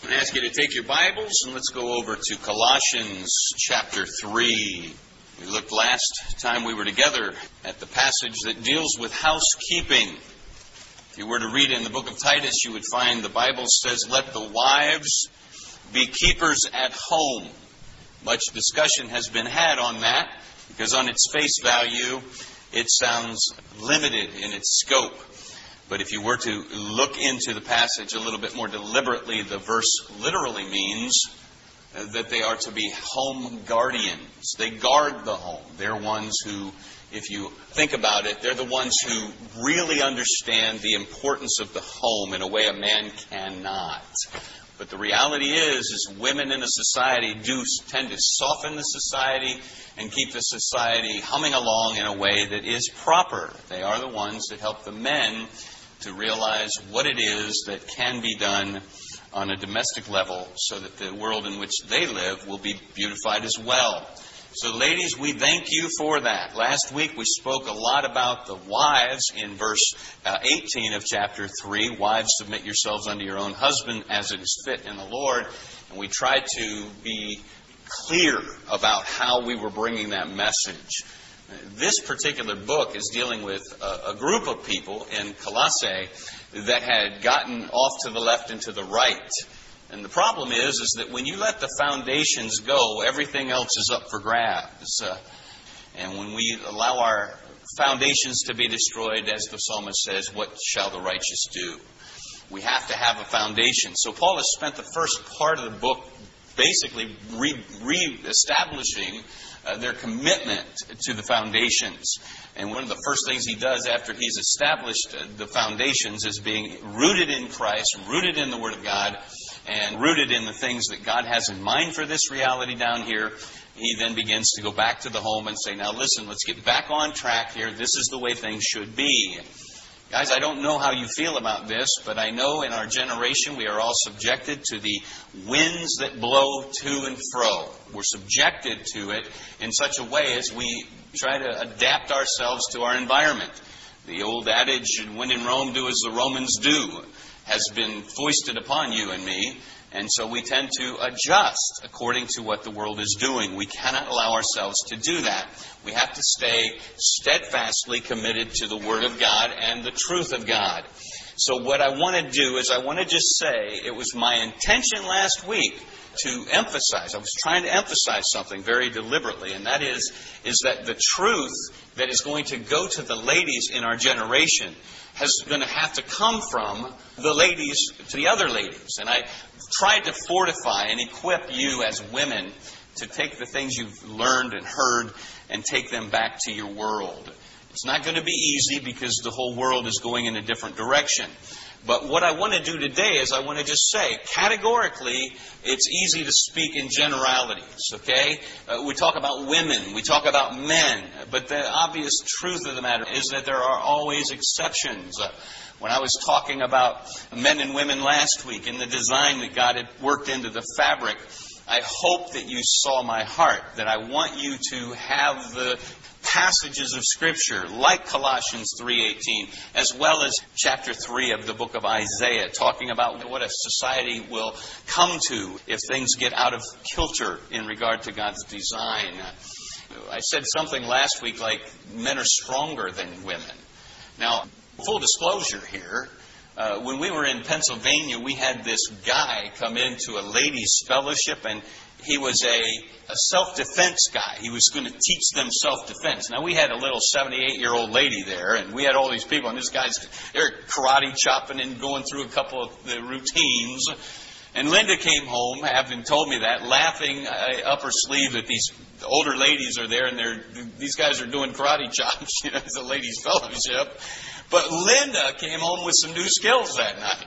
I ask you to take your Bibles and let's go over to Colossians chapter 3. We looked last time we were together at the passage that deals with housekeeping. If you were to read in the book of Titus, you would find the Bible says, "Let the wives be keepers at home." Much discussion has been had on that because on its face value, it sounds limited in its scope. But if you were to look into the passage a little bit more deliberately, the verse literally means that they are to be home guardians. They guard the home. They're ones who, if you think about it, they're the ones who really understand the importance of the home in a way a man cannot. But the reality is women in a society do tend to soften the society and keep the society humming along in a way that is proper. They are the ones that help the men to realize what it is that can be done on a domestic level so that the world in which they live will be beautified as well. So ladies, we thank you for that. Last week we spoke a lot about the wives in verse 18 of chapter 3. Wives, submit yourselves unto your own husband as it is fit in the Lord. And we tried to be clear about how we were bringing that message. This particular book is dealing with a group of people in Colossae that had gotten off to the left and to the right. And the problem is that when you let the foundations go, everything else is up for grabs. And when we allow our foundations to be destroyed, as the psalmist says, what shall the righteous do? We have to have a foundation. So Paul has spent the first part of the book basically re-establishing their commitment to the foundations. And one of the first things he does after he's established the foundations is being rooted in Christ, rooted in the Word of God, and rooted in the things that God has in mind for this reality down here. He then begins to go back to the home and say, now listen, let's get back on track here. This is the way things should be. Guys, I don't know how you feel about this, but I know in our generation we are all subjected to the winds that blow to and fro. We're subjected to it in such a way as we try to adapt ourselves to our environment. The old adage, when in Rome, do as the Romans do, has been foisted upon you and me. And so we tend to adjust according to what the world is doing. We cannot allow ourselves to do that. We have to stay steadfastly committed to the Word of God and the truth of God. So what I want to do is I want to just say it was my intention last week to emphasize, I was trying to emphasize something very deliberately, and that is that the truth that is going to go to the ladies in our generation is going to have to come from the ladies to the other ladies. And I tried to fortify and equip you as women to take the things you've learned and heard and take them back to your world. It's not going to be easy because the whole world is going in a different direction. But what I want to do today is I want to just say, categorically, it's easy to speak in generalities, okay? We talk about women, we talk about men, but the obvious truth of the matter is that there are always exceptions. When I was talking about men and women last week and the design that God had worked into the fabric, I hope that you saw my heart, that I want you to have the passages of Scripture like Colossians 3:18, as well as chapter 3 of the book of Isaiah, talking about what a society will come to if things get out of kilter in regard to God's design. I said something last week like men are stronger than women. Now, full disclosure here, when we were in Pennsylvania, we had this guy come into a ladies' fellowship, and he was a self-defense guy. He was going to teach them self-defense. Now, we had a little 78-year-old lady there, and we had all these people, and this guy's they're karate chopping and going through a couple of the routines. And Linda came home, having told me that, laughing up her sleeve that these older ladies are there, and these guys are doing karate chops. It's a ladies' fellowship. But Linda came home with some new skills that night.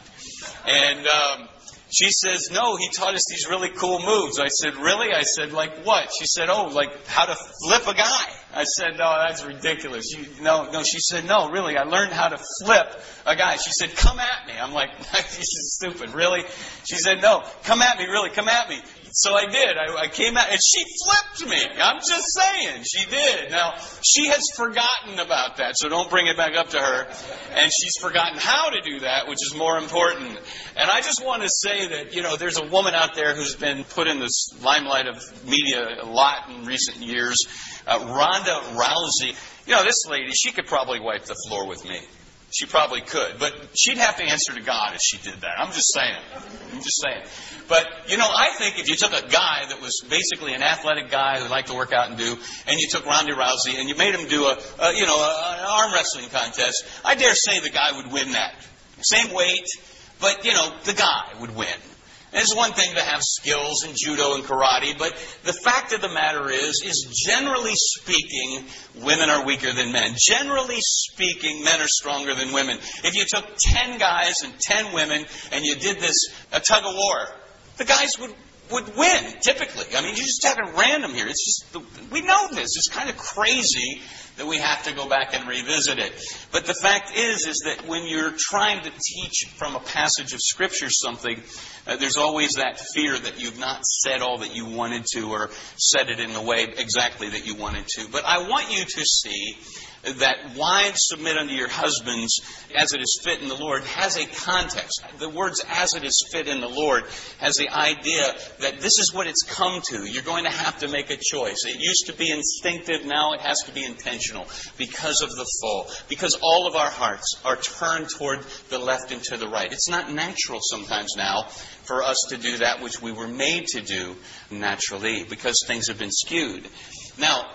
And she says, no, he taught us these really cool moves. I said, really? I said, like what? She said, like how to flip a guy. I said, no, that's ridiculous. No, she said, no, really, I learned how to flip a guy. She said, come at me. I'm like, this is stupid, really? She said, no, come at me, really, come at me. So I did. I came out, and she flipped me. I'm just saying, she did. Now, she has forgotten about that, so don't bring it back up to her. And she's forgotten how to do that, which is more important. And I just want to say that, there's a woman out there who's been put in this limelight of media a lot in recent years, Ronda Rousey. This lady, she could probably wipe the floor with me. She probably could, but she'd have to answer to God if she did that. I'm just saying. But, I think if you took a guy that was basically an athletic guy who liked to work out and and you took Ronda Rousey and you made him do an arm wrestling contest, I dare say the guy would win that. Same weight, but, the guy would win. And it's one thing to have skills in judo and karate, but the fact of the matter is generally speaking, women are weaker than men. Generally speaking, men are stronger than women. If you took 10 guys and 10 women and you did a tug of war, the guys would win, typically. I mean, you just have it random here. It's just, we know this. It's kind of crazy that we have to go back and revisit it. But the fact is that when you're trying to teach from a passage of Scripture something, there's always that fear that you've not said all that you wanted to or said it in the way exactly that you wanted to. But I want you to see that wives submit unto your husbands as it is fit in the Lord has a context. The words as it is fit in the Lord has the idea that this is what it's come to. You're going to have to make a choice. It used to be instinctive, now it has to be intentional because of the fall. Because all of our hearts are turned toward the left and to the right. It's not natural sometimes now for us to do that which we were made to do naturally because things have been skewed. Now,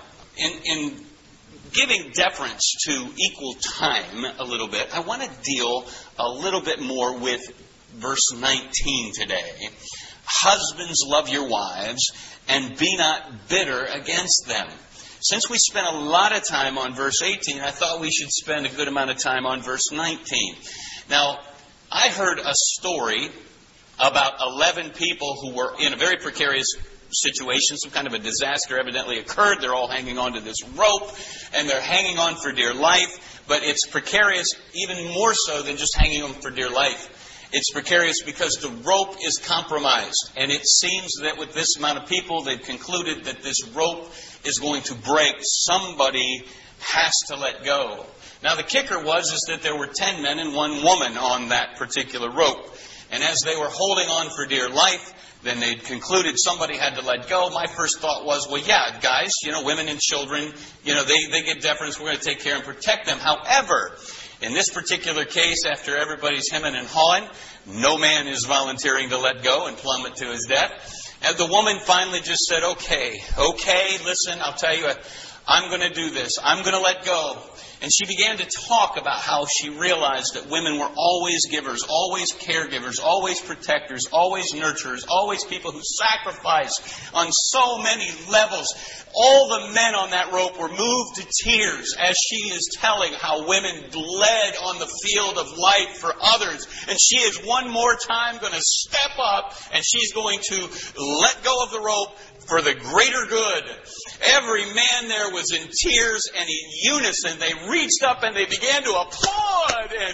in giving deference to equal time a little bit, I want to deal a little bit more with verse 19 today. Husbands, love your wives, and be not bitter against them. Since we spent a lot of time on verse 18, I thought we should spend a good amount of time on verse 19. Now, I heard a story about 11 people who were in a very precarious situation. Some kind of a disaster evidently occurred. They're all hanging on to this rope, and they're hanging on for dear life. But it's precarious even more so than just hanging on for dear life. It's precarious because the rope is compromised. And it seems that with this amount of people, they've concluded that this rope is going to break. Somebody has to let go. Now, the kicker was that there were 10 men and 1 woman on that particular rope. And as they were holding on for dear life, then they'd concluded somebody had to let go. My first thought was, well, yeah, guys, women and children, they get deference. We're going to take care and protect them. However, in this particular case, after everybody's hemming and hawing, no man is volunteering to let go and plummet to his death. And the woman finally just said, okay, listen, I'll tell you, I'm going to do this. I'm going to let go. And she began to talk about how she realized that women were always givers, always caregivers, always protectors, always nurturers, always people who sacrifice on so many levels. All the men on that rope were moved to tears as she is telling how women bled on the field of life for others. And she is one more time going to step up and she's going to let go of the rope for the greater good. Every man there was in tears, and in unison they reached up and they began to applaud, and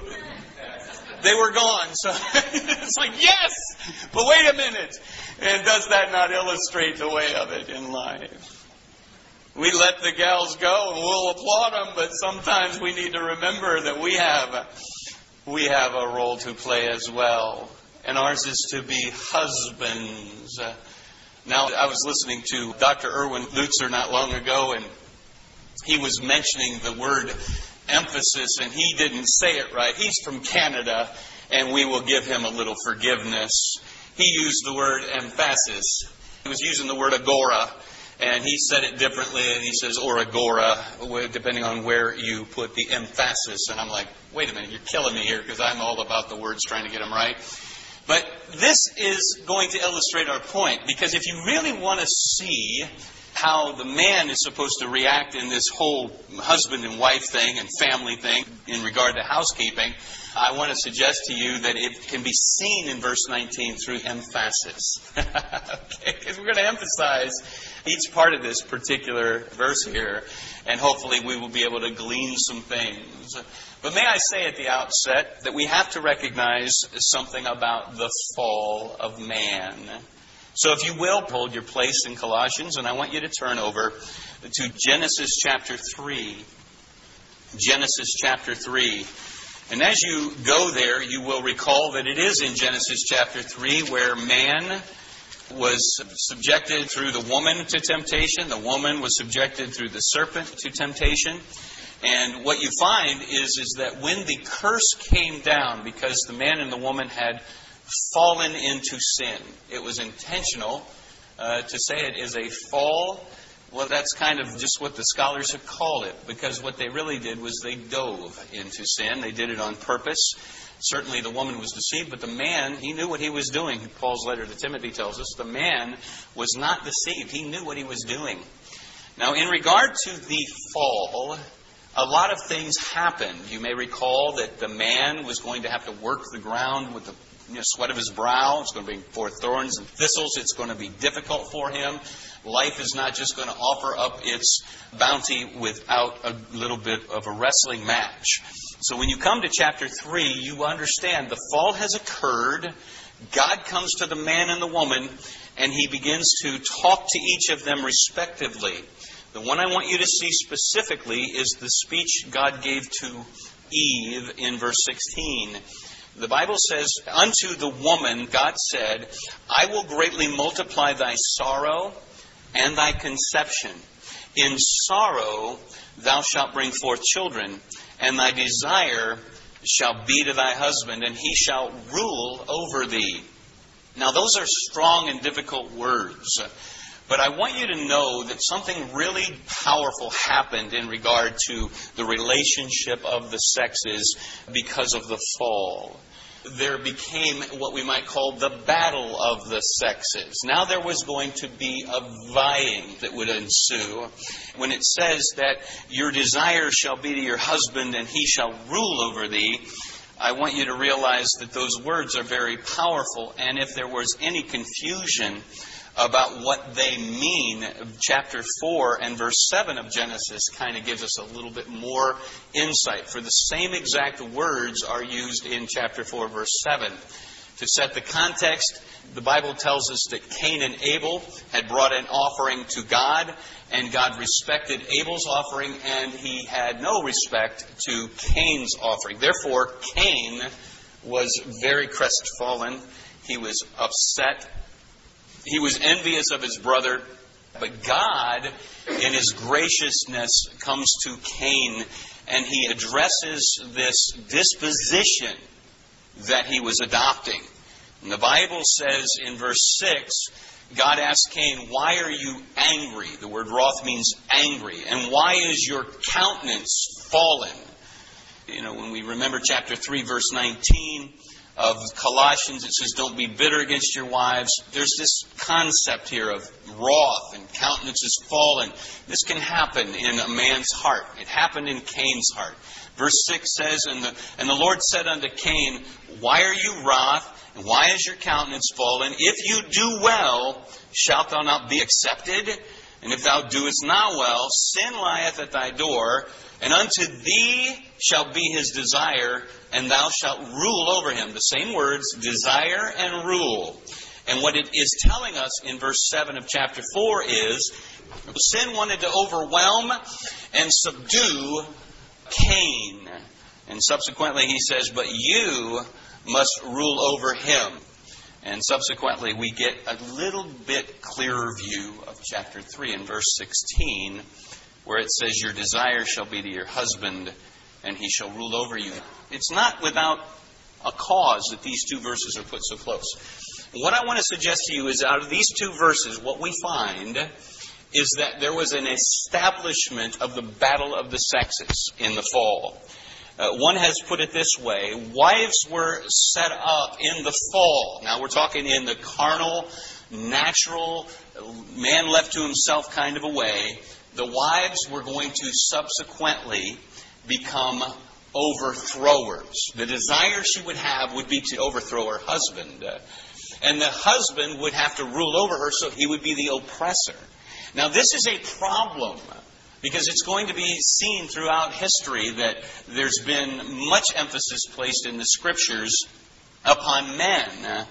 they were gone. So it's like, yes, but wait a minute. And does that not illustrate the way of it in life? We let the gals go and we'll applaud them, but sometimes we need to remember that we have a role to play as well. And ours is to be husbands. Now, I was listening to Dr. Erwin Lutzer not long ago, and he was mentioning the word emphasis, and he didn't say it right. He's from Canada, and we will give him a little forgiveness. He used the word emphasis. He was using the word agora, and he said it differently, and he says or agora, depending on where you put the emphasis. And I'm like, wait a minute, you're killing me here, because I'm all about the words trying to get them right. But this is going to illustrate our point, because if you really want to see how the man is supposed to react in this whole husband and wife thing and family thing in regard to housekeeping, I want to suggest to you that it can be seen in verse 19 through emphasis. Okay, because we're going to emphasize each part of this particular verse here, and hopefully we will be able to glean some things. But may I say at the outset that we have to recognize something about the fall of man. So if you will, hold your place in Colossians, and I want you to turn over to Genesis chapter 3. Genesis chapter 3. And as you go there, you will recall that it is in Genesis chapter 3 where man was subjected through the woman to temptation. The woman was subjected through the serpent to temptation. And what you find is that when the curse came down, because the man and the woman had fallen into sin, it was intentional. To say it is a fall, well, that's kind of just what the scholars have called it, because what they really did was they dove into sin. They did it on purpose. Certainly the woman was deceived, but the man, he knew what he was doing. Paul's letter to Timothy tells us the man was not deceived. He knew what he was doing. Now, in regard to the fall, a lot of things happened. You may recall that the man was going to have to work the ground with the sweat of his brow. It's going to bring forth thorns and thistles. It's going to be difficult for him. Life is not just going to offer up its bounty without a little bit of a wrestling match. So when you come to chapter 3, you understand the fall has occurred. God comes to the man and the woman, and He begins to talk to each of them respectively. The one I want you to see specifically is the speech God gave to Eve in verse 16. The Bible says, "Unto the woman God said, I will greatly multiply thy sorrow and thy conception. In sorrow thou shalt bring forth children, and thy desire shall be to thy husband, and he shall rule over thee." Now those are strong and difficult words. But I want you to know that something really powerful happened in regard to the relationship of the sexes because of the fall. There became what we might call the battle of the sexes. Now there was going to be a vying that would ensue. When it says that your desire shall be to your husband and he shall rule over thee, I want you to realize that those words are very powerful. And if there was any confusion about what they mean, chapter 4 and verse 7 of Genesis kind of gives us a little bit more insight. For the same exact words are used in chapter 4, verse 7. To set the context, the Bible tells us that Cain and Abel had brought an offering to God, and God respected Abel's offering, and He had no respect to Cain's offering. Therefore, Cain was very crestfallen. He was upset. He was envious of his brother, but God, in His graciousness, comes to Cain, and He addresses this disposition that he was adopting. And the Bible says in verse 6, God asked Cain, "Why are you angry?" The word wroth means angry. "And why is your countenance fallen?" When we remember chapter 3, verse 19, of Colossians, it says, "Don't be bitter against your wives." There's this concept here of wrath and countenance is fallen. This can happen in a man's heart. It happened in Cain's heart. Verse 6 says, And the Lord said unto Cain, "Why are you wroth? And why is your countenance fallen? If you do well, shalt thou not be accepted? And if thou doest not well, sin lieth at thy door, and unto thee shall be his desire, and thou shalt rule over him." The same words, desire and rule. And what it is telling us in verse 7 of chapter 4 is, sin wanted to overwhelm and subdue Cain. And subsequently he says, "But you must rule over him." And subsequently we get a little bit clearer view of chapter 3 in verse 16, where it says, "Your desire shall be to your husband, and he shall rule over you." It's not without a cause that these two verses are put so close. What I want to suggest to you is, out of these two verses, what we find is that there was an establishment of the battle of the sexes in the fall. One has put it this way: wives were set up in the fall. Now we're talking in the carnal, natural, man left to himself kind of a way. The wives were going to subsequently become overthrowers. The desire she would have would be to overthrow her husband. And the husband would have to rule over her, so he would be the oppressor. Now this is a problem, because it's going to be seen throughout history that there's been much emphasis placed in the Scriptures upon men.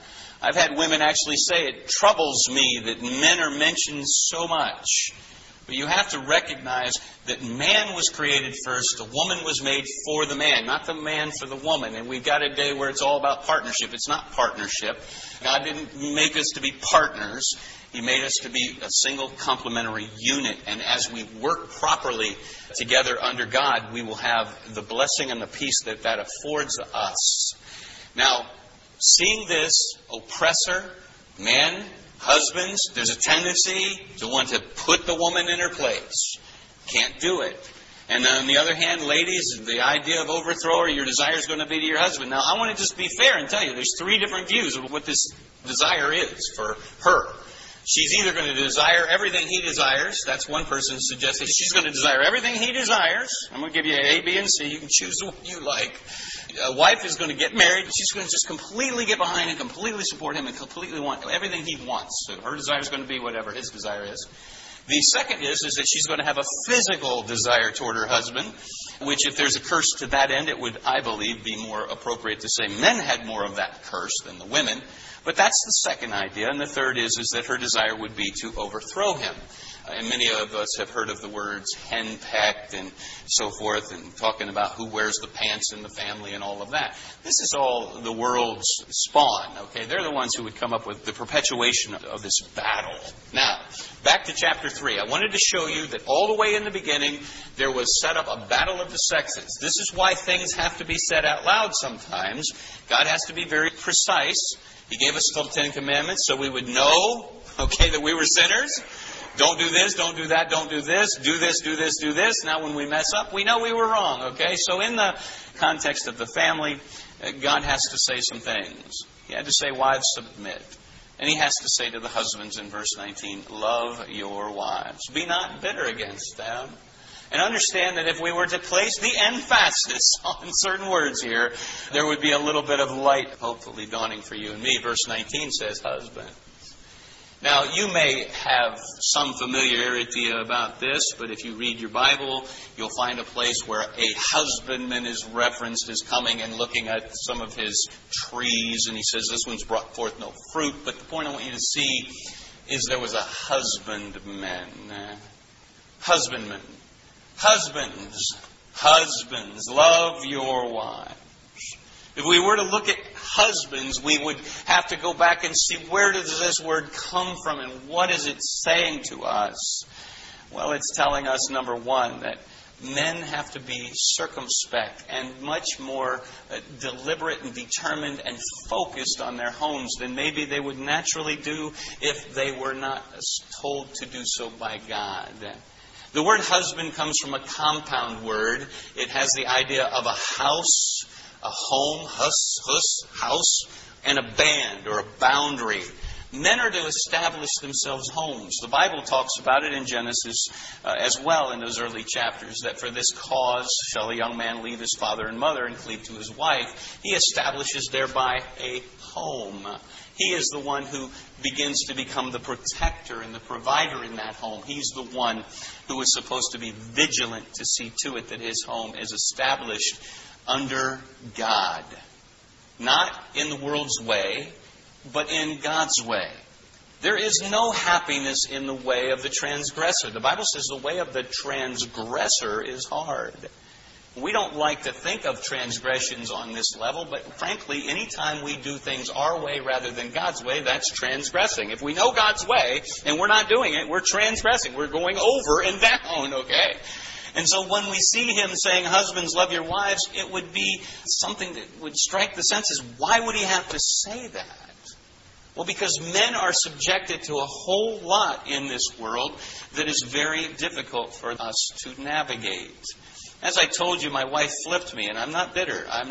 I've had women actually say, it troubles me that men are mentioned so much. But you have to recognize that man was created first, the woman was made for the man, not the man for the woman. And we've got a day where it's all about partnership. It's not partnership. God didn't make us to be partners. He made us to be a single complementary unit. And as we work properly together under God, we will have the blessing and the peace that affords us. Now, seeing this oppressor, man, husbands, there's a tendency to want to put the woman in her place. Can't do it. And on the other hand, ladies, the idea of overthrow or your desire is going to be to your husband. Now, I want to just be fair and tell you, there's 3 different views of what this desire is for her. She's either going to desire everything he desires. That's one person suggesting. She's going to desire everything he desires. I'm going to give you A, B, and C. You can choose the one you like. A wife is going to get married. She's going to just completely get behind and completely support him and completely want everything he wants. So her desire is going to be whatever his desire is. The second is that she's going to have a physical desire toward her husband, which if there's a curse to that end, it would, I believe, be more appropriate to say men had more of that curse than the women. But that's the second idea. And the third is that her desire would be to overthrow him. And many of us have heard of the words henpecked and so forth, and talking about who wears the pants in the family and all of that. This is all the world's spawn, okay? They're the ones who would come up with the perpetuation of this battle. Now, back to chapter 3. I wanted to show you that all the way in the beginning, there was set up a battle of the sexes. This is why things have to be said out loud sometimes. God has to be very precise. He gave us the 10 Commandments so we would know, okay, that we were sinners. Don't do this, don't do that, don't do this, do this, do this, do this. Now when we mess up, we know we were wrong, okay? So in the context of the family, God has to say some things. He had to say, wives, submit. And he has to say to the husbands in verse 19, love your wives. Be not bitter against them. And understand that if we were to place the emphasis on certain words here, there would be a little bit of light hopefully dawning for you and me. Verse 19 says, husband. Now, you may have some familiarity about this, but if you read your Bible, you'll find a place where a husbandman is referenced as coming and looking at some of his trees, and he says, this one's brought forth no fruit. But the point I want you to see is there was a husbandman. Husbandman. Husbands, love your wives. If we were to look at husbands, we would have to go back and see where does this word come from and what is it saying to us? Well, it's telling us, number one, that men have to be circumspect and much more deliberate and determined and focused on their homes than maybe they would naturally do if they were not told to do so by God. The word husband comes from a compound word. It has the idea of a house, a home, house, and a band or a boundary. Men are to establish themselves homes. The Bible talks about it in Genesis as well in those early chapters, that for this cause shall a young man leave his father and mother and cleave to his wife. He establishes thereby a home. He is the one who begins to become the protector and the provider in that home. He's the one who is supposed to be vigilant to see to it that his home is established under God. Not in the world's way, but in God's way. There is no happiness in the way of the transgressor. The Bible says the way of the transgressor is hard. We don't like to think of transgressions on this level, but frankly, anytime we do things our way rather than God's way, that's transgressing. If we know God's way and we're not doing it, we're transgressing. We're going over and down, okay? And so when we see him saying, husbands, love your wives, it would be something that would strike the senses. Why would he have to say that? Well, because men are subjected to a whole lot in this world that is very difficult for us to navigate. As I told you, my wife flipped me, and I'm not bitter. I'm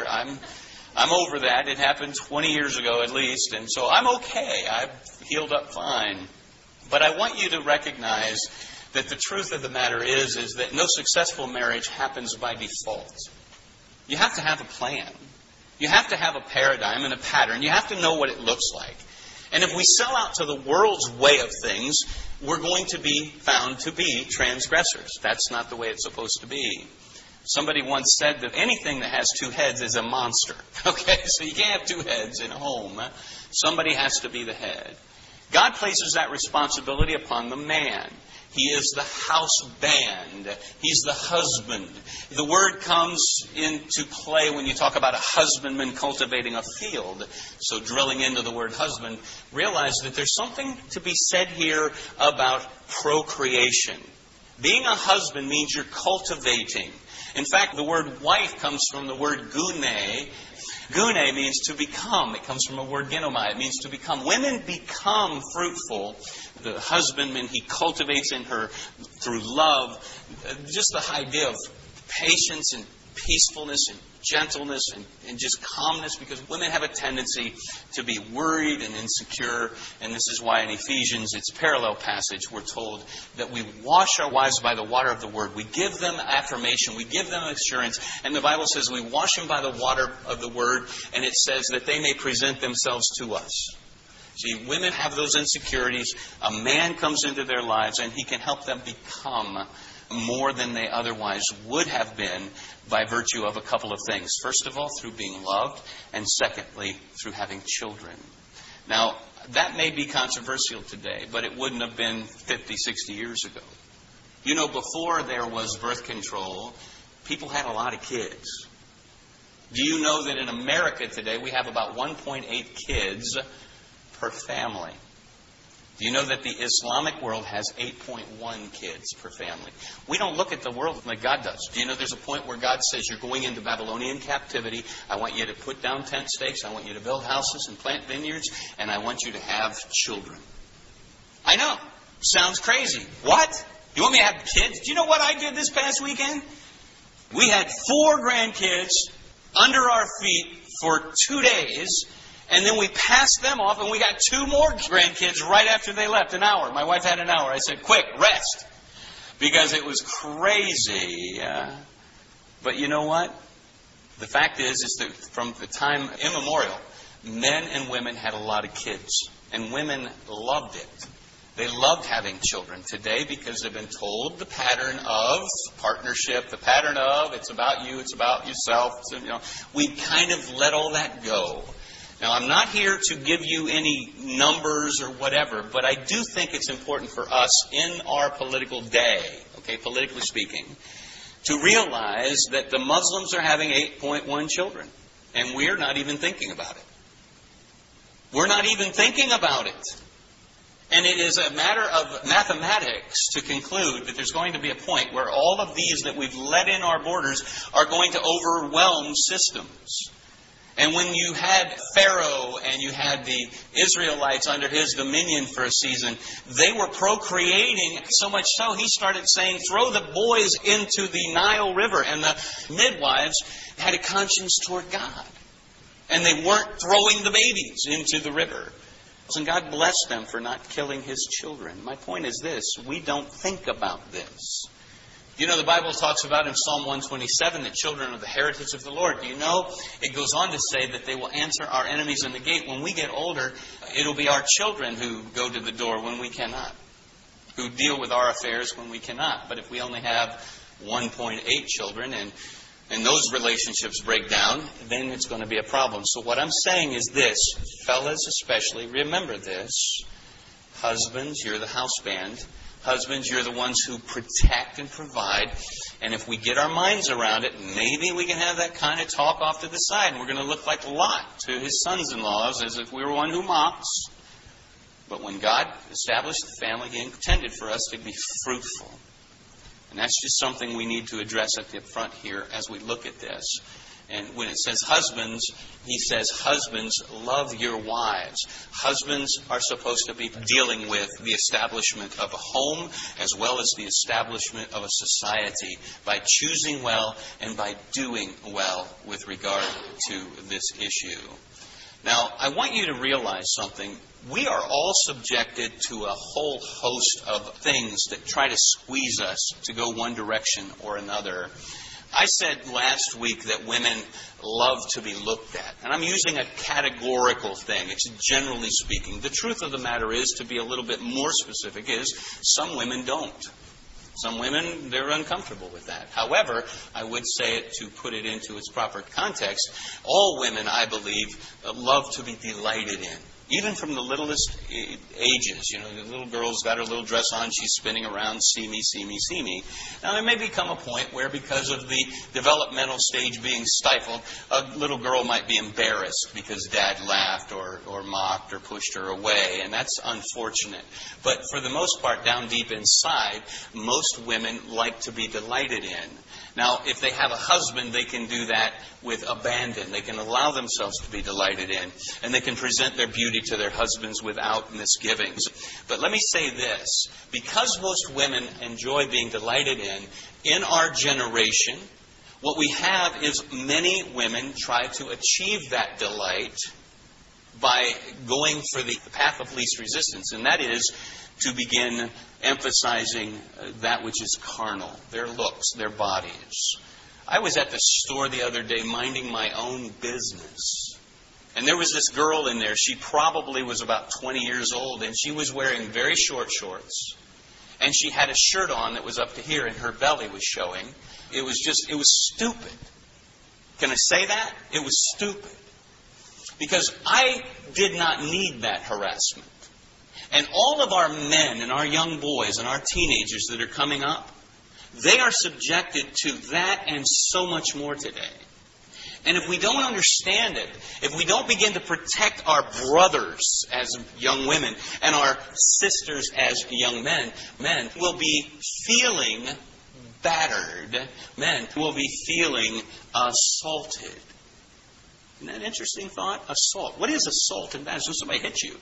over that. It happened 20 years ago at least, and so I'm okay. I've healed up fine. But I want you to recognize that the truth of the matter is that no successful marriage happens by default. You have to have a plan. You have to have a paradigm and a pattern. You have to know what it looks like. And if we sell out to the world's way of things, we're going to be found to be transgressors. That's not the way it's supposed to be. Somebody once said that anything that has two heads is a monster. Okay, so you can't have two heads in a home. Somebody has to be the head. God places that responsibility upon the man. He is the house band. He's the husband. The word comes into play when you talk about a husbandman cultivating a field. So drilling into the word husband, realize that there's something to be said here about procreation. Being a husband means you're cultivating. In fact, the word wife comes from the word gune. Gune means to become. It comes from a word genomai. It means to become. Women become fruitful. The husbandman, he cultivates in her through love. Just the idea of patience and peacefulness and gentleness and just calmness, because women have a tendency to be worried and insecure. And this is why in Ephesians, it's a parallel passage, we're told that we wash our wives by the water of the word. We give them affirmation. We give them assurance. And the Bible says we wash them by the water of the word. And it says that they may present themselves to us. See, women have those insecurities. A man comes into their lives and he can help them become more than they otherwise would have been by virtue of a couple of things. First of all, through being loved, and secondly, through having children. Now, that may be controversial today, but it wouldn't have been 50, 60 years ago. You know, before there was birth control, people had a lot of kids. Do you know that in America today we have about 1.8 kids per family? Do you know that the Islamic world has 8.1 kids per family? We don't look at the world like God does. Do you know there's a point where God says you're going into Babylonian captivity. I want you to put down tent stakes. I want you to build houses and plant vineyards. And I want you to have children. I know. Sounds crazy. What? You want me to have kids? Do you know what I did this past weekend? We had 4 grandkids under our feet for 2 days. And then we passed them off, and we got 2 more grandkids right after they left. An hour. My wife had an hour. I said, quick, rest. Because it was crazy. But you know what? The fact is that from the time immemorial, men and women had a lot of kids. And women loved it. They loved having children today because they've been told the pattern of partnership, the pattern of it's about you, it's about yourself. So, we kind of let all that go. Now, I'm not here to give you any numbers or whatever, but I do think it's important for us in our political day, okay, politically speaking, to realize that the Muslims are having 8.1 children, and we're not even thinking about it. We're not even thinking about it. And it is a matter of mathematics to conclude that there's going to be a point where all of these that we've let in our borders are going to overwhelm systems. And when you had Pharaoh and you had the Israelites under his dominion for a season, they were procreating so much so he started saying, throw the boys into the Nile River. And the midwives had a conscience toward God. And they weren't throwing the babies into the river. And God blessed them for not killing his children. My point is this, we don't think about this. You know, the Bible talks about in Psalm 127 that children are the heritage of the Lord. Do you know, it goes on to say that they will answer our enemies in the gate. When we get older, it'll be our children who go to the door when we cannot, who deal with our affairs when we cannot. But if we only have 1.8 children and those relationships break down, then it's going to be a problem. So what I'm saying is this, fellas especially, remember this. Husbands, you're the house band. Husbands, you're the ones who protect and provide. And if we get our minds around it, maybe we can have that kind of talk off to the side. And we're going to look like Lot to his sons-in-laws as if we were one who mocks. But when God established the family, he intended for us to be fruitful. And that's just something we need to address at the front here as we look at this. And when it says husbands, he says, husbands, love your wives. Husbands are supposed to be dealing with the establishment of a home as well as the establishment of a society by choosing well and by doing well with regard to this issue. Now, I want you to realize something. We are all subjected to a whole host of things that try to squeeze us to go one direction or another. I said last week that women love to be looked at. And I'm using a categorical thing. It's generally speaking. The truth of the matter is, to be a little bit more specific, is some women don't. Some women, they're uncomfortable with that. However, I would say it to put it into its proper context. All women, I believe, love to be delighted in. Even from the littlest ages. You know, the little girl's got her little dress on, she's spinning around, see me, see me, see me. Now, there may become a point where, because of the developmental stage being stifled, a little girl might be embarrassed because Dad laughed or mocked or pushed her away, and that's unfortunate. But for the most part, down deep inside, most women like to be delighted in. Now, if they have a husband, they can do that with abandon. They can allow themselves to be delighted in, and they can present their beauty to their husbands without misgivings. But let me say this. Because most women enjoy being delighted in our generation, what we have is many women try to achieve that delight by going for the path of least resistance, and that is to begin emphasizing that which is carnal, their looks, their bodies. I was at the store the other day minding my own business, and there was this girl in there. She probably was about 20 years old, and she was wearing very short shorts, and she had a shirt on that was up to here, and her belly was showing. It was stupid. Can I say that? It was stupid. Because I did not need that harassment. And all of our men and our young boys and our teenagers that are coming up, they are subjected to that and so much more today. And if we don't understand it, if we don't begin to protect our brothers as young women and our sisters as young men will be feeling battered. Men will be feeling assaulted. Isn't that an interesting thought? Assault. What is assault? And that is when somebody hits you.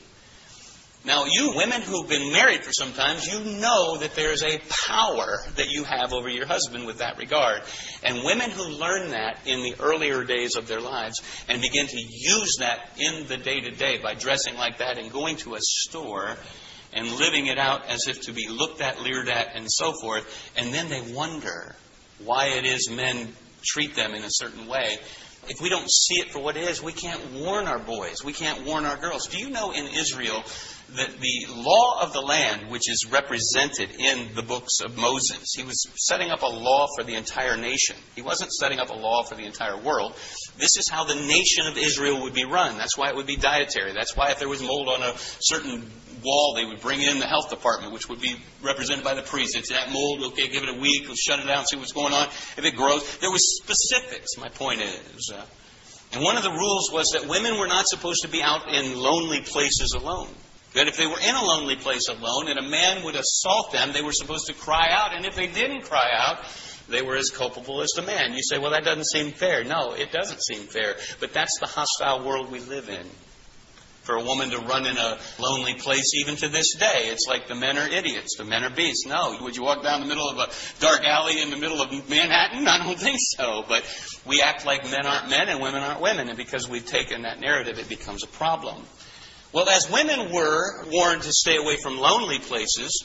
Now, you women who've been married for some time, you know that there is a power that you have over your husband with that regard. And women who learn that in the earlier days of their lives and begin to use that in the day-to-day by dressing like that and going to a store and living it out as if to be looked at, leered at, and so forth, and then they wonder why it is men treat them in a certain way. If we don't see it for what it is, we can't warn our boys. We can't warn our girls. Do you know in Israel that the law of the land, which is represented in the books of Moses, he was setting up a law for the entire nation. He wasn't setting up a law for the entire world. This is how the nation of Israel would be run. That's why it would be dietary. That's why if there was mold on a certain wall, they would bring in the health department, which would be represented by the priest. It's that mold, okay, give it a week, we'll shut it down, see what's going on. If it grows, there was specifics, my point is. And one of the rules was that women were not supposed to be out in lonely places alone. That if they were in a lonely place alone and a man would assault them, they were supposed to cry out. And if they didn't cry out, they were as culpable as the man. You say, well, that doesn't seem fair. No, it doesn't seem fair. But that's the hostile world we live in. For a woman to run in a lonely place, even to this day, it's like the men are idiots, the men are beasts. No, would you walk down the middle of a dark alley in the middle of Manhattan? I don't think so. But we act like men aren't men and women aren't women. And because we've taken that narrative, it becomes a problem. Well, as women were warned to stay away from lonely places,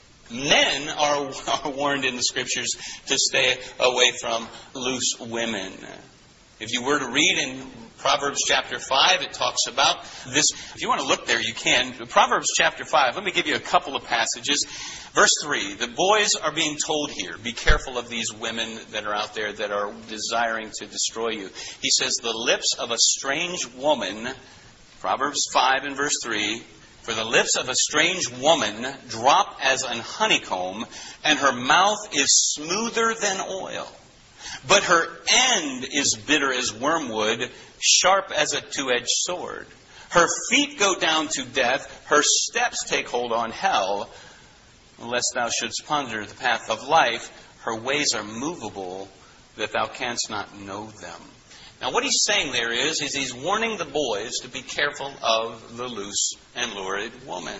men are warned in the Scriptures to stay away from loose women. If you were to read in Proverbs chapter 5, it talks about this. If you want to look there, you can. Proverbs chapter 5, let me give you a couple of passages. Verse 3, the boys are being told here, be careful of these women that are out there that are desiring to destroy you. He says, the lips of a strange woman, Proverbs 5 and verse 3, for the lips of a strange woman drop as an honeycomb, and her mouth is smoother than oil. But her end is bitter as wormwood, sharp as a two-edged sword. Her feet go down to death, her steps take hold on hell. Lest thou shouldst ponder the path of life, her ways are movable, that thou canst not know them. Now what he's saying there is he's warning the boys to be careful of the loose and lurid woman.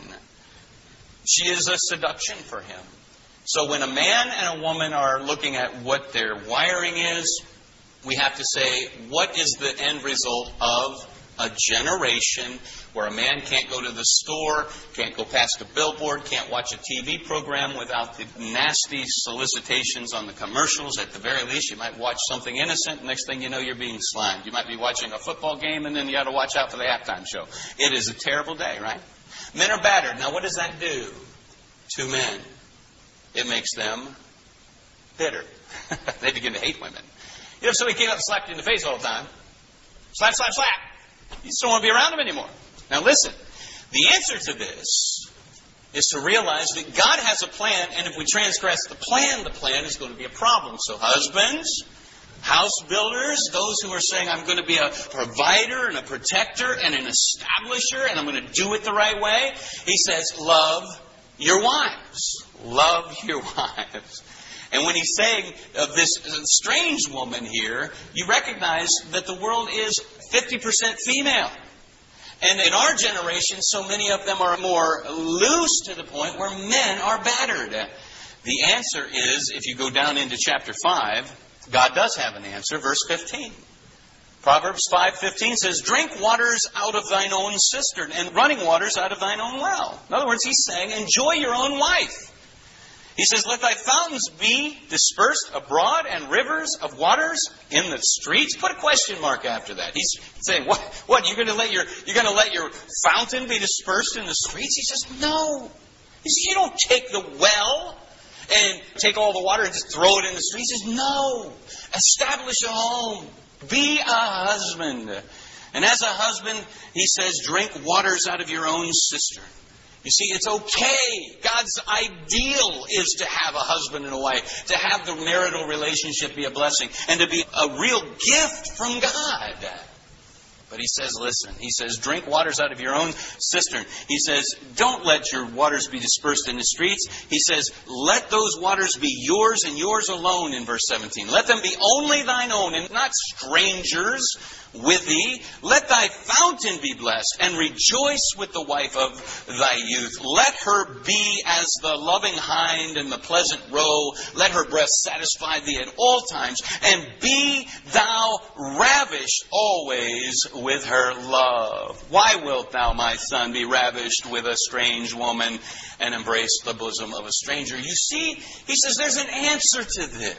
She is a seduction for him. So when a man and a woman are looking at what their wiring is, we have to say, what is the end result of a generation where a man can't go to the store, can't go past a billboard, can't watch a TV program without the nasty solicitations on the commercials. At the very least, you might watch something innocent. Next thing you know, you're being slimed. You might be watching a football game, and then you got to watch out for the halftime show. It is a terrible day, right? Men are battered. Now, what does that do to men? it makes them bitter. They begin to hate women. You know, if somebody came up and slapped you in the face all the time, slap, slap, slap, you just don't want to be around them anymore. Now listen, the answer to this is to realize that God has a plan, and if we transgress the plan is going to be a problem. So husbands, house builders, those who are saying, I'm going to be a provider and a protector and an establisher, and I'm going to do it the right way, he says, love your wives. Love your wives. And when he's saying of this strange woman here, you recognize that the world is 50% female. And in our generation, so many of them are more loose to the point where men are battered. The answer is, if you go down into chapter 5, God does have an answer. Verse 15. Proverbs 5:15 says, drink waters out of thine own cistern and running waters out of thine own well. In other words, he's saying, enjoy your own wife. He says, let thy fountains be dispersed abroad and rivers of waters in the streets. Put a question mark after that. He's saying, what? You're going to let your fountain be dispersed in the streets? He says, no. He says, you don't take the well and take all the water and just throw it in the streets. He says, no. Establish a home. Be a husband. And as a husband, he says, drink waters out of your own cistern. You see, it's okay. God's ideal is to have a husband and a wife, to have the marital relationship be a blessing, and to be a real gift from God. But he says, listen, he says, drink waters out of your own cistern. He says, don't let your waters be dispersed in the streets. He says, let those waters be yours and yours alone in verse 17. Let them be only thine own and not strangers with thee. Let thy fountain be blessed and rejoice with the wife of thy youth. Let her be as the loving hind and the pleasant roe. Let her breast satisfy thee at all times, and be thou ravished always with her love. Why wilt thou, my son, be ravished with a strange woman and embrace the bosom of a stranger? You see, he says there's an answer to this.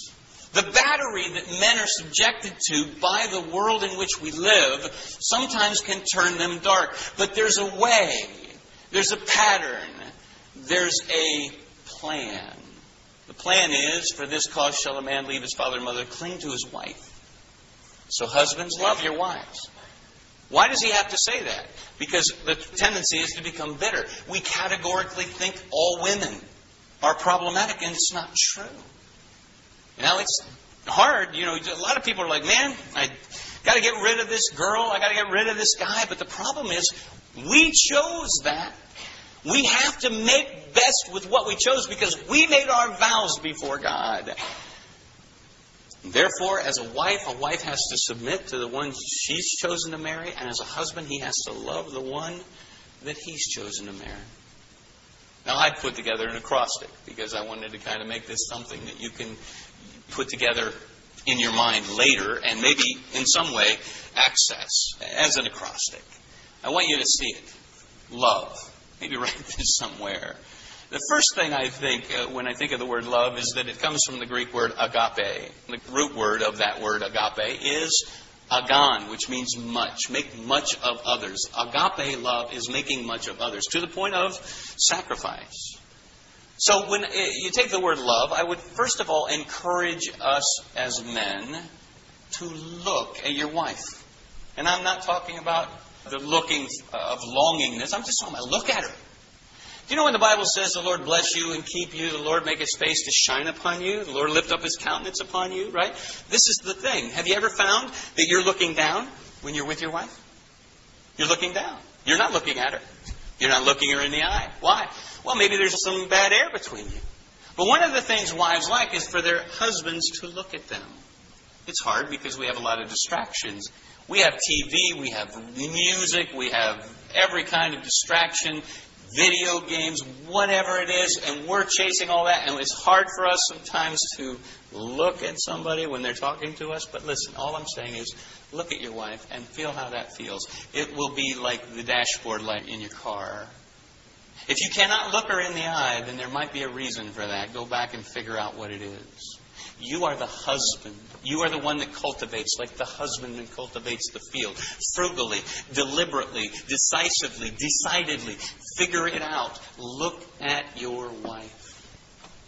The battery that men are subjected to by the world in which we live sometimes can turn them dark. But there's a way. There's a pattern. There's a plan. The plan is, for this cause shall a man leave his father and mother, cling to his wife. So husbands, love your wives. Why does he have to say that? Because the tendency is to become bitter. We categorically think all women are problematic, and it's not true. Now, it's hard. You know, a lot of people are like, man, I got to get rid of this girl. I got to get rid of this guy. But the problem is, we chose that. We have to make best with what we chose because we made our vows before God. Therefore, as a wife has to submit to the one she's chosen to marry. And as a husband, he has to love the one that he's chosen to marry. Now, I put together an acrostic because I wanted to kind of make this something that you can put together in your mind later and maybe in some way access as an acrostic. I want you to see it. Love. Maybe write this somewhere. The first thing I think when I think of the word love is that it comes from the Greek word agape. The root word of that word agape is agon, which means much. Make much of others. Agape love is making much of others to the point of sacrifice. So when you take the word love, I would first of all encourage us as men to look at your wife. And I'm not talking about the looking of longingness. I'm just talking about look at her. Do you know when the Bible says the Lord bless you and keep you, the Lord make his face to shine upon you, the Lord lift up his countenance upon you, right? This is the thing. Have you ever found that you're looking down when you're with your wife? You're looking down. You're not looking at her. You're not looking her in the eye. Why? Well, maybe there's some bad air between you. But one of the things wives like is for their husbands to look at them. It's hard because we have a lot of distractions. We have TV, we have music, we have every kind of distraction, video games, whatever it is, and we're chasing all that. And it's hard for us sometimes to look at somebody when they're talking to us. But listen, all I'm saying is look at your wife and feel how that feels. It will be like the dashboard light in your car. If you cannot look her in the eye, then there might be a reason for that. Go back and figure out what it is. You are the husband. You are the one that cultivates like the husbandman cultivates the field. Frugally, deliberately, decisively, decidedly. Figure it out. Look at your wife.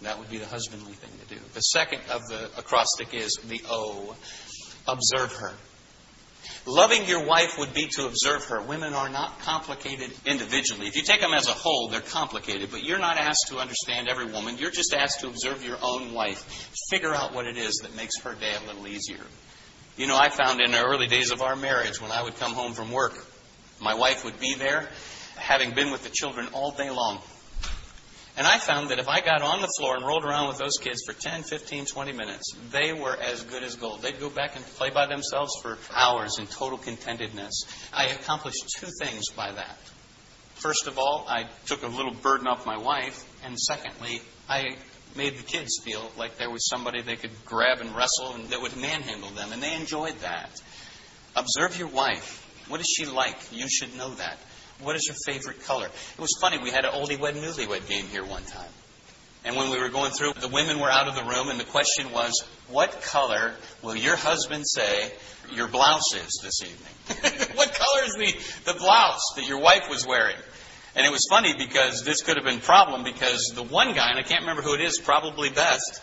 That would be the husbandly thing to do. The second of the acrostic is the O. Observe her. Loving your wife would be to observe her. Women are not complicated individually. If you take them as a whole, they're complicated. But you're not asked to understand every woman. You're just asked to observe your own wife. Figure out what it is that makes her day a little easier. You know, I found in the early days of our marriage, when I would come home from work, my wife would be there, having been with the children all day long. And I found that if I got on the floor and rolled around with those kids for 10, 15, 20 minutes, they were as good as gold. They'd go back and play by themselves for hours in total contentedness. I accomplished two things by that. First of all, I took a little burden off my wife. And secondly, I made the kids feel like there was somebody they could grab and wrestle and that would manhandle them. And they enjoyed that. Observe your wife. What is she like? You should know that. What is her favorite color? It was funny. We had an oldie wed, newlywed game here one time. And when we were going through, the women were out of the room, and the question was, what color will your husband say your blouse is this evening? What color is the blouse that your wife was wearing? And it was funny because this could have been a problem because the one guy, and I can't remember who it is, probably best,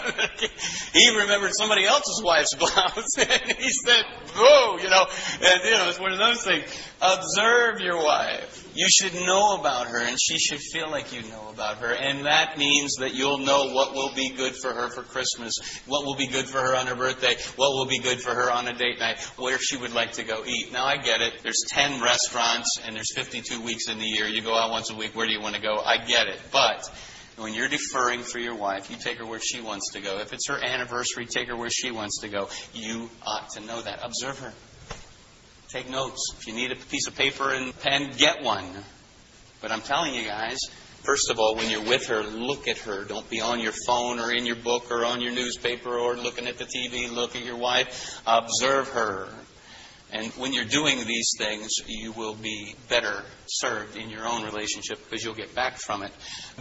he remembered somebody else's wife's blouse. And he said, whoa, and it's one of those things. Observe your wife. You should know about her, and she should feel like you know about her. And that means that you'll know what will be good for her for Christmas, what will be good for her on her birthday, what will be good for her on a date night, where she would like to go eat. Now, I get it. There's 10 restaurants, and there's 52 weeks in the year. You go out once a week. Where do you want to go? I get it. But when you're deferring for your wife, you take her where she wants to go. If it's her anniversary, take her where she wants to go. You ought to know that. Observe her. Take notes. If you need a piece of paper and pen, get one. But I'm telling you guys, first of all, when you're with her, look at her. Don't be on your phone or in your book or on your newspaper or looking at the TV. Look at your wife. Observe her. And when you're doing these things, you will be better served in your own relationship because you'll get back from it.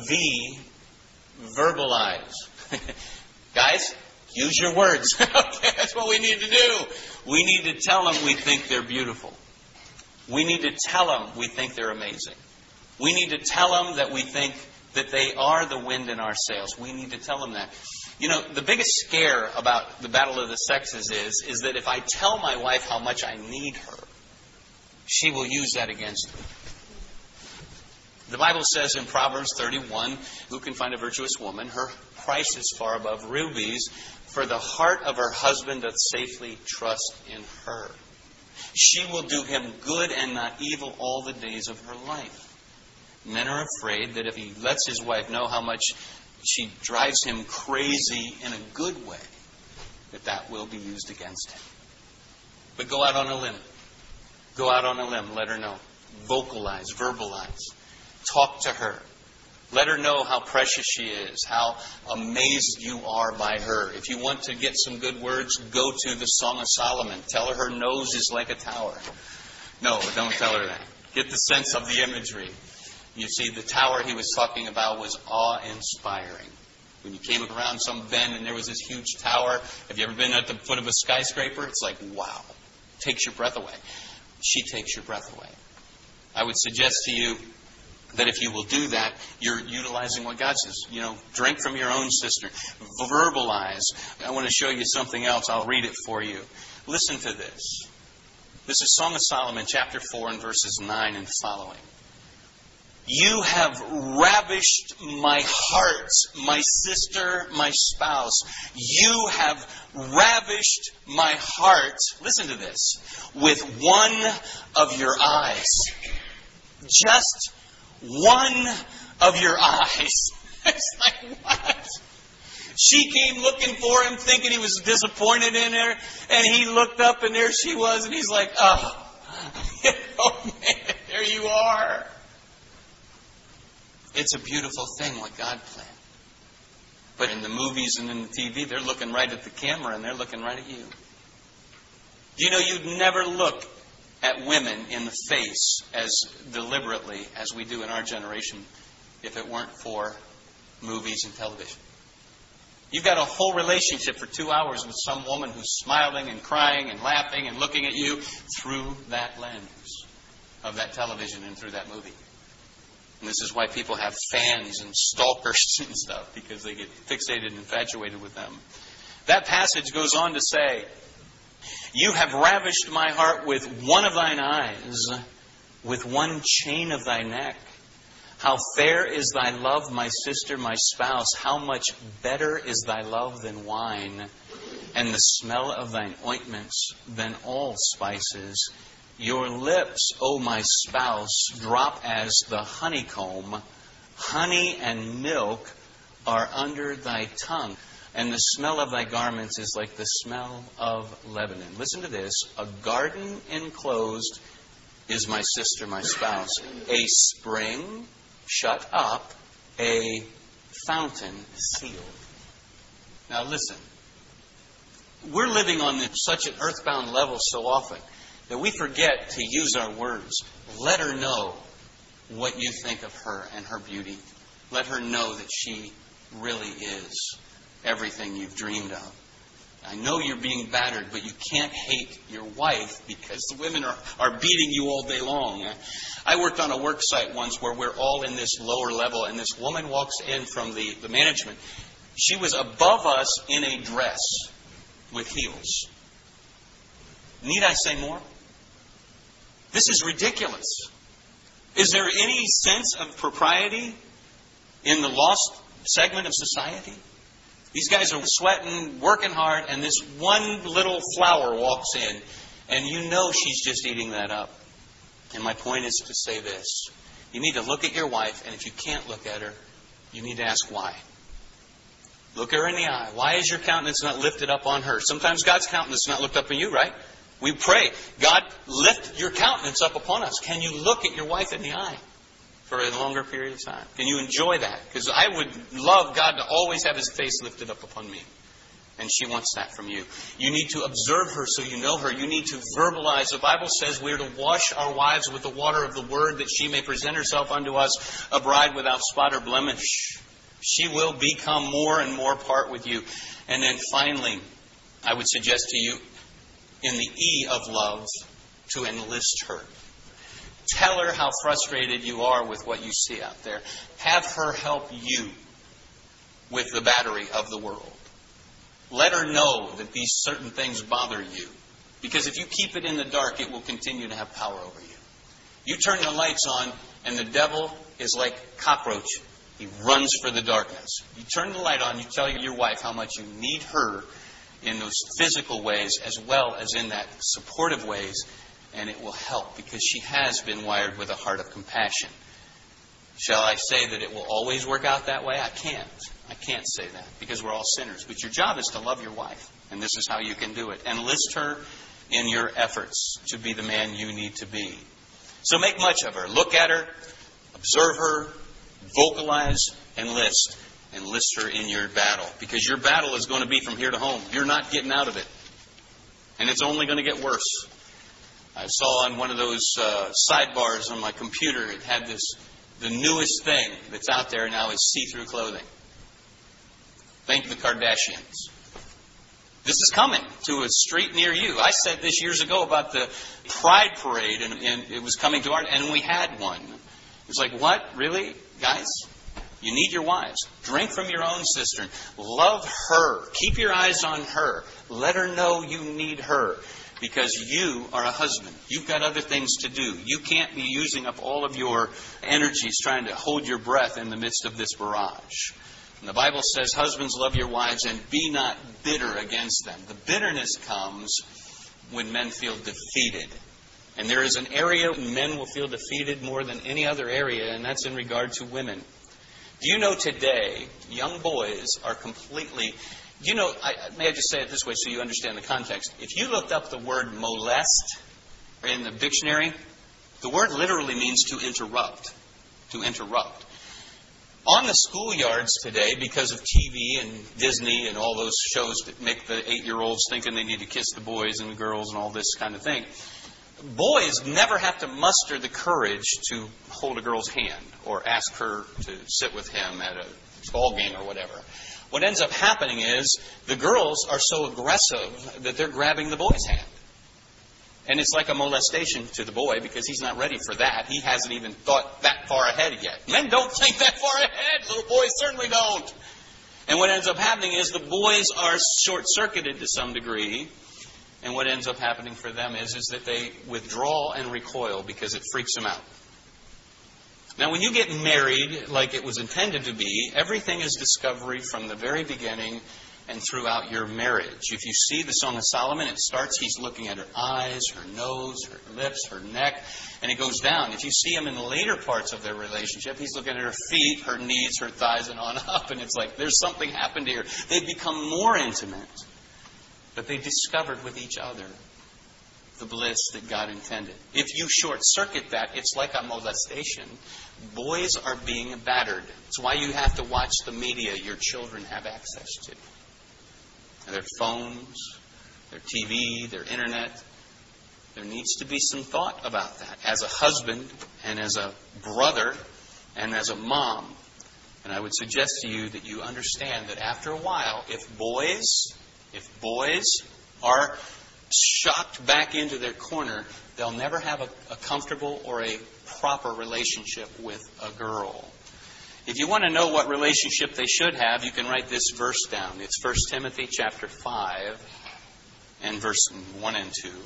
Verbalize. Guys, use your words. Okay, that's what we need to do. We need to tell them we think they're beautiful. We need to tell them we think they're amazing. We need to tell them that we think that they are the wind in our sails. We need to tell them that. The biggest scare about the battle of the sexes is that if I tell my wife how much I need her, she will use that against me. The Bible says in Proverbs 31, who can find a virtuous woman? Her price is far above rubies, for the heart of her husband doth safely trust in her. She will do him good and not evil all the days of her life. Men are afraid that if he lets his wife know how much she drives him crazy in a good way, that will be used against him. But go out on a limb. Go out on a limb. Let her know. Vocalize, verbalize. Talk to her. Let her know how precious she is, how amazed you are by her. If you want to get some good words, go to the Song of Solomon. Tell her nose is like a tower. No, don't tell her that. Get the sense of the imagery. You see, the tower he was talking about was awe-inspiring. When you came around some bend and there was this huge tower, have you ever been at the foot of a skyscraper? It's like, wow. Takes your breath away. She takes your breath away. I would suggest to you that if you will do that, you're utilizing what God says. Drink from your own cistern. Verbalize. I want to show you something else. I'll read it for you. Listen to this. This is Song of Solomon, chapter 4, and verses 9 and following. You have ravished my heart, my sister, my spouse. You have ravished my heart, listen to this, with one of your eyes. Just one of your eyes. It's like, what? She came looking for him, thinking he was disappointed in her, and he looked up, and there she was, and he's like, oh man, there you are. It's a beautiful thing what God planned. But in the movies and in the TV, they're looking right at the camera and they're looking right at you. You'd never look at women in the face as deliberately as we do in our generation if it weren't for movies and television. You've got a whole relationship for 2 hours with some woman who's smiling and crying and laughing and looking at you through that lens of that television and through that movie. And this is why people have fans and stalkers and stuff, because they get fixated and infatuated with them. That passage goes on to say, you have ravished my heart with one of thine eyes, with one chain of thy neck. How fair is thy love, my sister, my spouse. How much better is thy love than wine, and the smell of thine ointments than all spices. Your lips, O my spouse, drop as the honeycomb. Honey and milk are under thy tongue. And the smell of thy garments is like the smell of Lebanon. Listen to this. A garden enclosed is my sister, my spouse. A spring shut up, a fountain sealed. Now listen. We're living on such an earthbound level so often that we forget to use our words. Let her know what you think of her and her beauty. Let her know that she really is everything you've dreamed of. I know you're being battered, but you can't hate your wife because the women are beating you all day long. I worked on a work site once where we're all in this lower level, and this woman walks in from the management. She was above us in a dress with heels. Need I say more? This is ridiculous. Is there any sense of propriety in the lost segment of society? These guys are sweating, working hard, and this one little flower walks in, and you know she's just eating that up. And my point is to say this. You need to look at your wife, and if you can't look at her, you need to ask why. Look her in the eye. Why is your countenance not lifted up on her? Sometimes God's countenance is not looked up on you, right? We pray, God, lift your countenance up upon us. Can you look at your wife in the eye for a longer period of time? Can you enjoy that? Because I would love God to always have His face lifted up upon me. And she wants that from you. You need to observe her so you know her. You need to verbalize. The Bible says we are to wash our wives with the water of the Word that she may present herself unto us a bride without spot or blemish. She will become more and more part with you. And then finally, I would suggest to you, in the E of love, to enlist her. Tell her how frustrated you are with what you see out there. Have her help you with the battery of the world. Let her know that these certain things bother you. Because if you keep it in the dark, it will continue to have power over you. You turn the lights on, and the devil is like cockroach. He runs for the darkness. You turn the light on, you tell your wife how much you need her in those physical ways as well as in that supportive ways, and it will help because she has been wired with a heart of compassion. Shall I say that it will always work out that way? I can't. I can't say that because we're all sinners. But your job is to love your wife, and this is how you can do it. Enlist her in your efforts to be the man you need to be. So make much of her. Look at her, observe her, vocalize, enlist. Enlist her in your battle because your battle is going to be from here to home. You're not getting out of it. And it's only going to get worse. I saw on one of those sidebars on my computer, it had the newest thing that's out there now is see-through clothing. Think the Kardashians. This is coming to a street near you. I said this years ago about the Pride Parade, and it was coming to our, and we had one. It was like, what? Really? Guys? You need your wives. Drink from your own cistern. Love her. Keep your eyes on her. Let her know you need her. Because you are a husband. You've got other things to do. You can't be using up all of your energies trying to hold your breath in the midst of this barrage. And the Bible says, husbands, love your wives and be not bitter against them. The bitterness comes when men feel defeated. And there is an area men will feel defeated more than any other area, and that's in regard to women. Do you know today, young boys are completely... Do you know, may I just say it this way so you understand the context? If you looked up the word molest in the dictionary, the word literally means to interrupt. To interrupt. On the schoolyards today, because of TV and Disney and all those shows that make the 8-year-olds thinking they need to kiss the boys and the girls and all this kind of thing, boys never have to muster the courage to hold a girl's hand or ask her to sit with him at a ball game or whatever. What ends up happening is the girls are so aggressive that they're grabbing the boy's hand. And it's like a molestation to the boy because he's not ready for that. He hasn't even thought that far ahead yet. Men don't think that far ahead. Little boys certainly don't. And what ends up happening is the boys are short-circuited to some degree. And what ends up happening for them is that they withdraw and recoil because it freaks them out. Now, when you get married like it was intended to be, everything is discovery from the very beginning and throughout your marriage. If you see the Song of Solomon, it starts, he's looking at her eyes, her nose, her lips, her neck, and it goes down. If you see him in the later parts of their relationship, he's looking at her feet, her knees, her thighs, and on up, and it's like there's something happened here. They've become more intimate, but they discovered with each other the bliss that God intended. If you short-circuit that, it's like a molestation. Boys are being battered. It's why you have to watch the media your children have access to. Their phones, their TV, their internet. There needs to be some thought about that as a husband and as a brother and as a mom. And I would suggest to you that you understand that after a while, if boys are shocked back into their corner, they'll never have a comfortable or a proper relationship with a girl. If you want to know what relationship they should have, you can write this verse down. It's 1 Timothy chapter 5 and verse 1 and 2.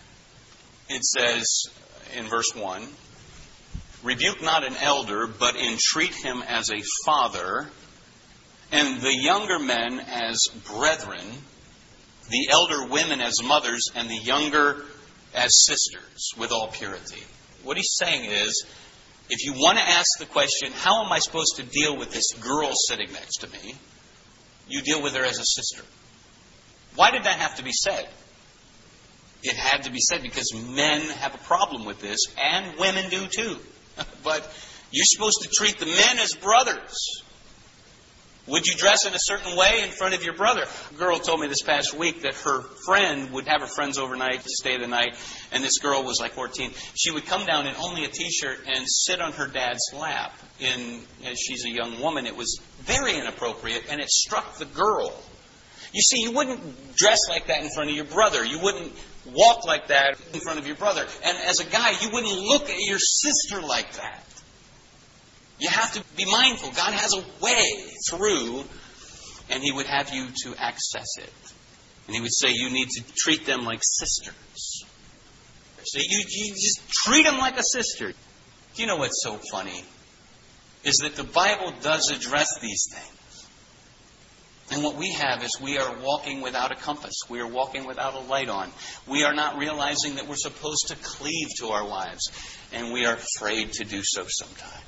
It says in verse 1, "Rebuke not an elder, but entreat him as a father, and the younger men as brethren, the elder women as mothers, and the younger as sisters, with all purity." What he's saying is, if you want to ask the question, how am I supposed to deal with this girl sitting next to me? You deal with her as a sister. Why did that have to be said? It had to be said because men have a problem with this, and women do too. But you're supposed to treat the men as brothers. Would you dress in a certain way in front of your brother? A girl told me this past week that her friend would have her friends overnight to stay the night, and this girl was like 14. She would come down in only a T-shirt and sit on her dad's lap. As she's a young woman, it was very inappropriate, and it struck the girl. You see, you wouldn't dress like that in front of your brother. You wouldn't walk like that in front of your brother. And as a guy, you wouldn't look at your sister like that. You have to be mindful. God has a way through, and He would have you to access it. And He would say you need to treat them like sisters. So you just treat them like a sister. Do you know what's so funny? Is that the Bible does address these things. And what we have is we are walking without a compass. We are walking without a light on. We are not realizing that we're supposed to cleave to our wives. And we are afraid to do so sometimes.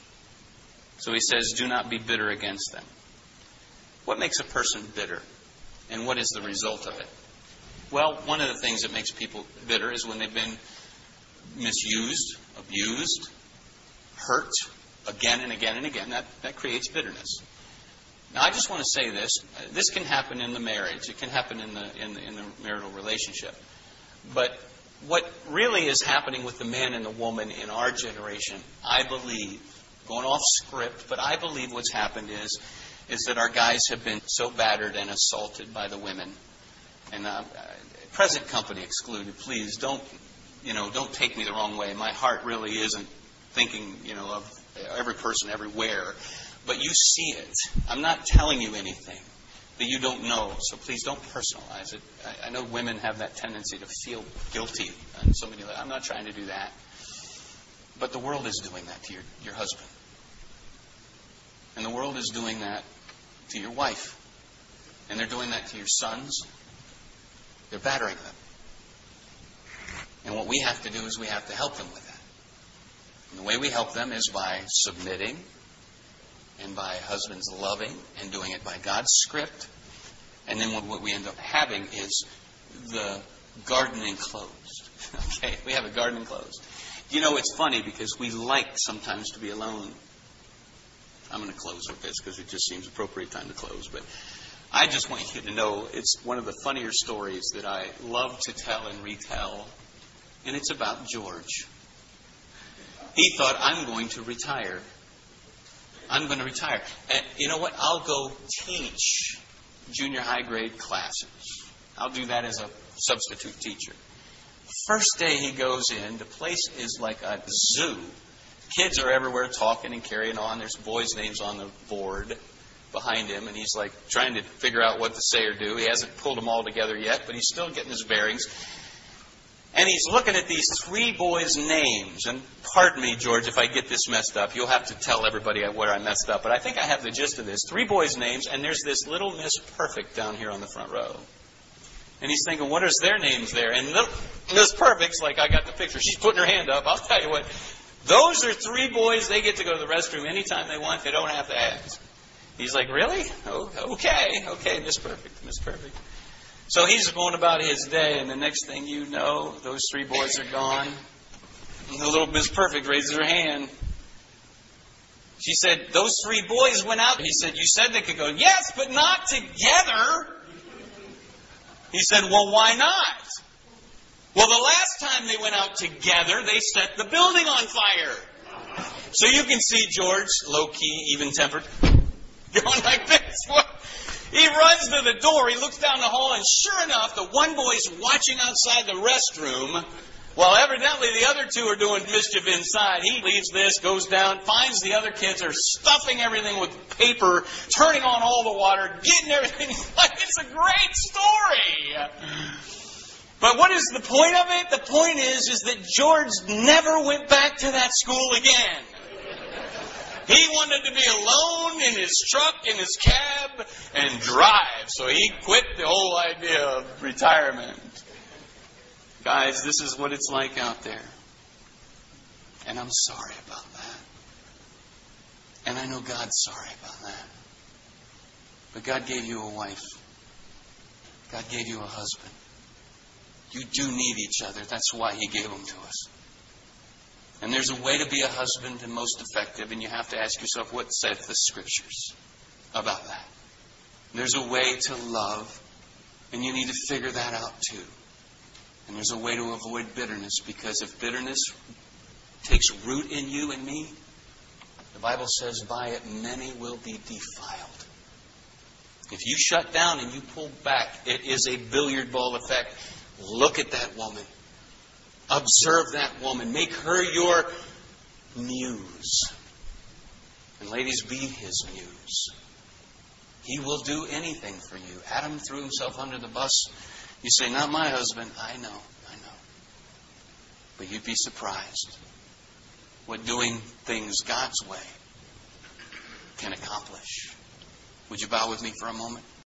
So he says, do not be bitter against them. What makes a person bitter? And what is the result of it? Well, one of the things that makes people bitter is when they've been misused, abused, hurt again and again and again. That creates bitterness. Now, I just want to say this. This can happen in the marriage. It can happen in the marital relationship. But what really is happening with the man and the woman in our generation, I believe, going off script, but I believe what's happened is that our guys have been so battered and assaulted by the women. And present company excluded, please don't take me the wrong way. My heart really isn't thinking, of every person everywhere. But you see it. I'm not telling you anything that you don't know, so please don't personalize it. I know women have that tendency to feel guilty. And I'm not trying to do that. But the world is doing that to your husband. And the world is doing that to your wife. And they're doing that to your sons. They're battering them. And what we have to do is we have to help them with that. And the way we help them is by submitting and by husbands loving and doing it by God's script. And then what we end up having is the garden enclosed. Okay, we have a garden enclosed. It's funny because we like sometimes to be alone. I'm going to close with this because it just seems appropriate time to close. But I just want you to know it's one of the funnier stories that I love to tell and retell. And it's about George. He thought, I'm going to retire. I'm going to retire. And you know what? I'll go teach junior high grade classes. I'll do that as a substitute teacher. First day he goes in, the place is like a zoo. Kids are everywhere talking and carrying on. There's boys' names on the board behind him, and he's like trying to figure out what to say or do. He hasn't pulled them all together yet, but he's still getting his bearings. And he's looking at these 3 boys' names. And pardon me, George, if I get this messed up. You'll have to tell everybody where I messed up. But I think I have the gist of this. 3 boys' names, and there's this little Miss Perfect down here on the front row. And he's thinking, what is their names there? And Miss Perfect's like, I got the picture. She's putting her hand up. I'll tell you what. Those are 3 boys. They get to go to the restroom anytime they want. They don't have to ask. He's like, really? Oh, okay, Miss Perfect, Miss Perfect. So he's going about his day, and the next thing you know, those 3 boys are gone. And the little Miss Perfect raises her hand. She said, those 3 boys went out. He said, you said they could go. Yes, but not together. He said, well, why not? Well, the last time they went out together, they set the building on fire. So you can see George, low-key, even-tempered, going like this. He runs to the door. He looks down the hall, and sure enough, the one boy's watching outside the restroom, while evidently the other 2 are doing mischief inside. He leaves this, goes down, finds the other kids are stuffing everything with paper, turning on all the water, getting everything. It's a great story. But what is the point of it? The point is that George never went back to that school again. He wanted to be alone in his truck, in his cab, and drive. So he quit the whole idea of retirement. Guys, this is what it's like out there. And I'm sorry about that. And I know God's sorry about that. But God gave you a wife. God gave you a husband. You do need each other. That's why He gave them to us. And there's a way to be a husband and most effective, and you have to ask yourself, what says the Scriptures about that? There's a way to love, and you need to figure that out too. And there's a way to avoid bitterness, because if bitterness takes root in you and me, the Bible says, by it many will be defiled. If you shut down and you pull back, it is a billiard ball effect. Look at that woman. Observe that woman. Make her your muse. And ladies, be His muse. He will do anything for you. Adam threw himself under the bus. You say, not my husband. I know. But you'd be surprised what doing things God's way can accomplish. Would you bow with me for a moment?